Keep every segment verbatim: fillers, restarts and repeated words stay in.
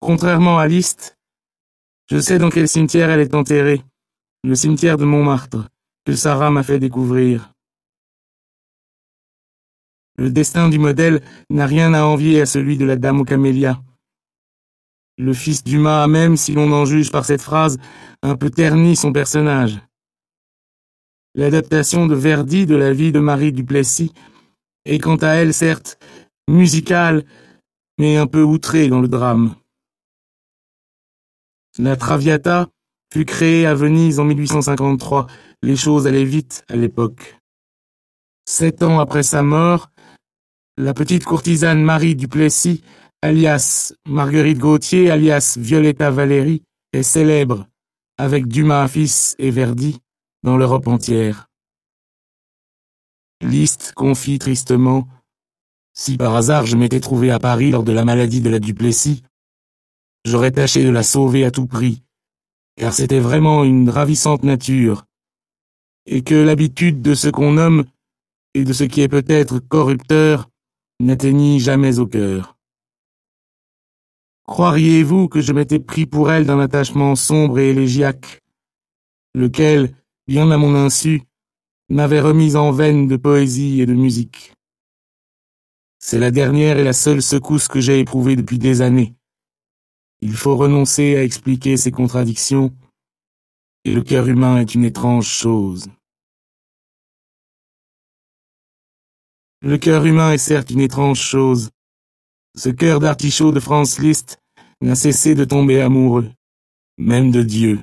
Contrairement à Liszt, je sais dans quel cimetière elle est enterrée, le cimetière de Montmartre, que Sarah m'a fait découvrir. Le destin du modèle n'a rien à envier à celui de la dame aux camélias. Le fils Dumas a même, si l'on en juge par cette phrase, un peu terni son personnage. L'adaptation de Verdi de la vie de Marie Duplessis est quant à elle, certes, musicale, mais un peu outrée dans le drame. La Traviata fut créée à Venise en mille huit cent cinquante-trois. Les choses allaient vite à l'époque. Sept ans après sa mort, la petite courtisane Marie Duplessis, alias Marguerite Gautier, alias Violetta Valéry, est célèbre, avec Dumas fils et Verdi, dans l'Europe entière. Liszt confie tristement: si par hasard je m'étais trouvé à Paris lors de la maladie de la Duplessis, j'aurais tâché de la sauver à tout prix, car c'était vraiment une ravissante nature, et que l'habitude de ce qu'on nomme, et de ce qui est peut-être corrupteur, n'atteignit jamais au cœur. Croiriez-vous que je m'étais pris pour elle d'un attachement sombre et élégiaque, lequel, bien à mon insu, m'avait remis en veine de poésie et de musique? C'est la dernière et la seule secousse que j'ai éprouvée depuis des années. Il faut renoncer à expliquer ces contradictions, et le cœur humain est une étrange chose. Le cœur humain est certes une étrange chose. Ce cœur d'artichaut de Franz Liszt n'a cessé de tomber amoureux, même de Dieu.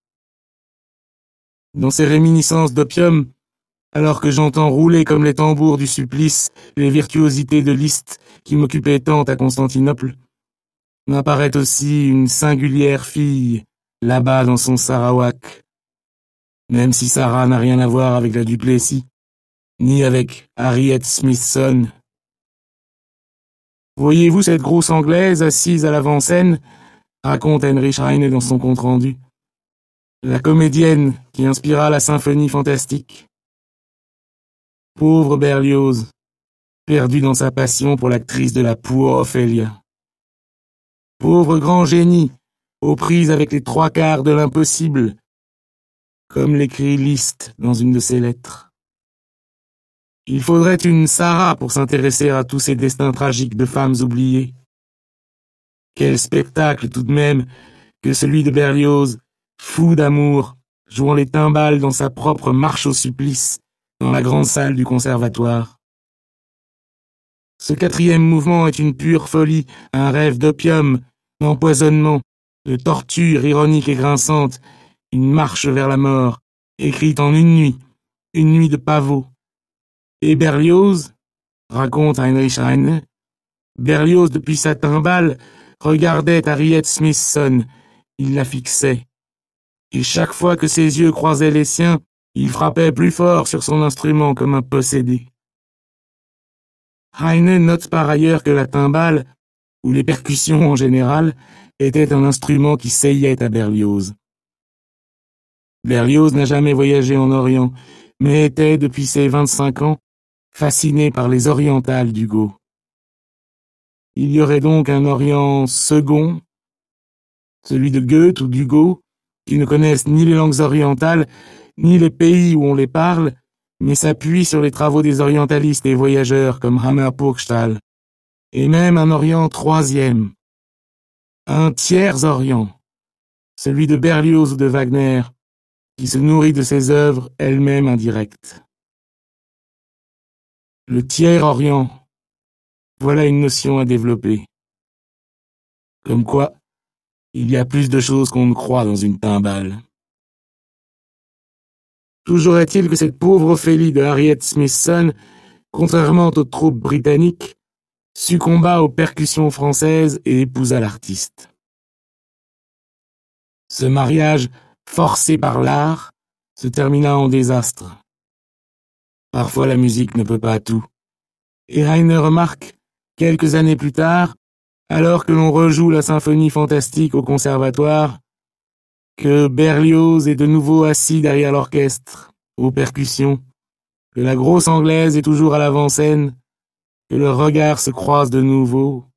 Dans ces réminiscences d'opium, alors que j'entends rouler comme les tambours du supplice les virtuosités de Liszt qui m'occupaient tant à Constantinople, m'apparaît aussi une singulière fille, là-bas dans son Sarawak. Même si Sarah n'a rien à voir avec la Duplessis, ni avec Harriet Smithson. Voyez-vous cette grosse Anglaise assise à l'avant-scène, raconte Heinrich Heine dans son compte-rendu. La comédienne qui inspira la symphonie fantastique. Pauvre Berlioz, perdu dans sa passion pour l'actrice de la Poor Ophelia. Pauvre grand génie, aux prises avec les trois quarts de l'impossible, comme l'écrit Liszt dans une de ses lettres. Il faudrait une Sarah pour s'intéresser à tous ces destins tragiques de femmes oubliées. Quel spectacle tout de même que celui de Berlioz, fou d'amour, jouant les timbales dans sa propre marche au supplice, dans la grande salle du conservatoire. Ce quatrième mouvement est une pure folie, un rêve d'opium, d'empoisonnement, de torture ironique et grinçante, une marche vers la mort, écrite en une nuit, une nuit de pavot. Et Berlioz, raconte Heinrich Heine, Berlioz depuis sa timbale regardait Harriet Smithson, il la fixait. Et chaque fois que ses yeux croisaient les siens, il frappait plus fort sur son instrument comme un possédé. Heine note par ailleurs que la timbale, ou les percussions en général, était un instrument qui seyait à Berlioz. Berlioz n'a jamais voyagé en Orient, mais était, depuis ses vingt-cinq ans, fasciné par les orientales d'Hugo. Il y aurait donc un Orient second, celui de Goethe ou d'Hugo, qui ne connaissent ni les langues orientales, ni les pays où on les parle, mais s'appuient sur les travaux des orientalistes et voyageurs comme Hammer Purgstall, et même un Orient troisième, un tiers Orient, celui de Berlioz ou de Wagner, qui se nourrit de ses œuvres elles-mêmes indirectes. Le tiers Orient, voilà une notion à développer. Comme quoi, il y a plus de choses qu'on ne croit dans une timbale. Toujours est-il que cette pauvre Ophélie de Harriet Smithson, contrairement aux troupes britanniques, succomba aux percussions françaises et épousa l'artiste. Ce mariage, forcé par l'art, se termina en désastre. Parfois la musique ne peut pas tout. Et Heine remarque, quelques années plus tard, alors que l'on rejoue la symphonie fantastique au conservatoire, que Berlioz est de nouveau assis derrière l'orchestre, aux percussions, que la grosse Anglaise est toujours à l'avant-scène, que leurs regards se croisent de nouveau,